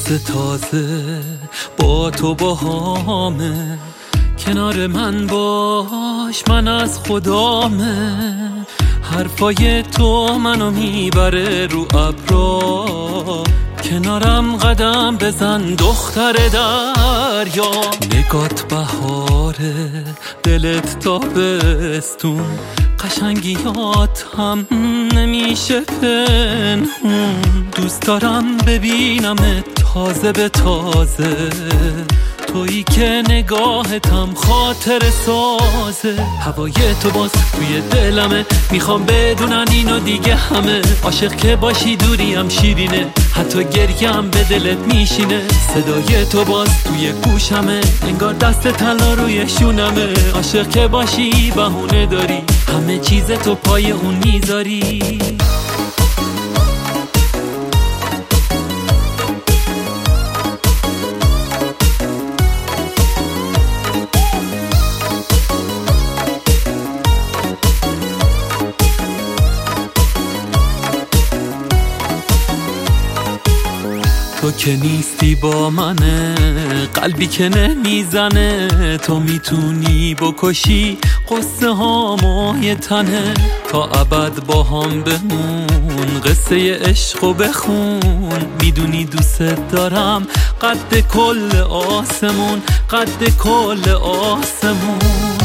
تازه تازه با تو باهامه، کنار من باش من از خدامه. حرفای تو منو میبره رو ابرا، کنارم قدم بزن دختر دریا. نگات بهاره دلت تابستون، قشنگیات هم نمیشه پنهون. دوست دارم ببینم تازه به تازه، تویی که نگاهتم خاطر سازه. هوای تو باز توی دلمه، میخوام بدونن اینو دیگه همه. عاشق که باشی دوریم شیرینه، حتی گریم به دلت میشینه. صدای تو باز توی گوشمه، انگار دست طلا روی شونمه. عاشق که باشی بهونه داری، همه چیز تو پای اون میذاری. تو که نیستی با منه، قلبی که نمیزنه. تو میتونی بکشی قصه هامو یه تنه، تا ابد با هم بمون قصه عشقو بخون. میدونی دوست دارم قد کل آسمون، قد کل آسمون.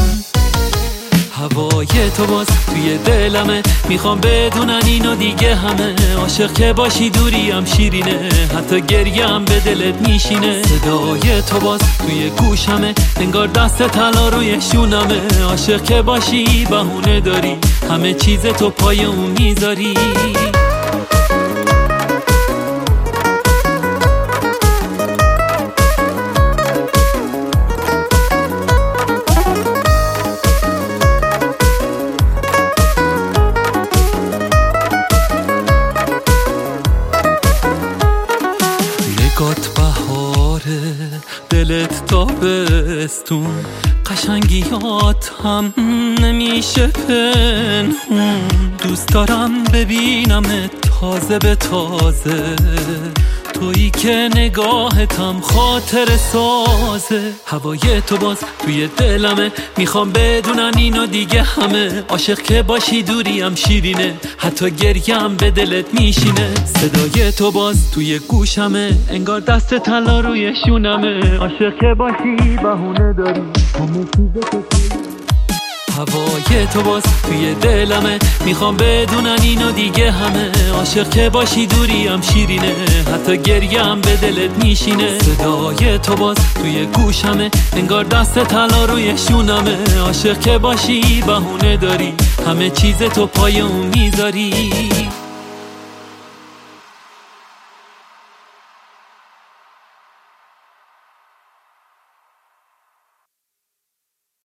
هوای تو باز توی دلمه، میخوام بدونن اینو دیگه همه. عاشق که باشی دوریم شیرینه، حتی گریم به دلت میشینه. صدای تو باز توی گوشمه، انگار دست طلا روی شونمه. عاشق که باشی بهونه داری، همه چیز تو پای اون میذاری. نگات بهاره دلت تابستون، قشنگیات هم نمیشه پنهون. دوست دارم ببینم تازه به تازه، تویی که نگاهتم خاطر سازه. هوای تو باز توی دلمه، میخوام بدونن اینو دیگه همه. عاشق که باشی دوریم شیرینه، حتی گریم به دلت میشینه. صدای تو باز توی گوشمه، انگار دست طلا روی شونمه. عاشق که باشی بهونه داری، همه چیز تو. هوای تو باز توی دلمه، میخوام بدونن اینو دیگه همه. عاشق که باشی دوریم شیرینه، حتی گریم به دلت میشینه. صدای تو باز توی گوشمه، انگار دست طلا روی شونمه. عاشق که باشی بهونه داری، همه چیز تو پای اون میذاری.